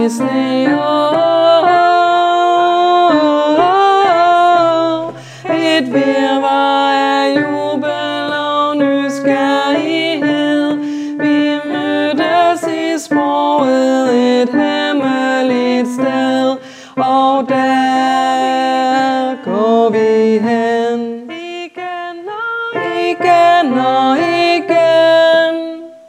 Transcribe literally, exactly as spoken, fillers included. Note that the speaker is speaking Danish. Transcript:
i sne og et virvar af jubel og nysgerrighed. Vi mødtes i sproget et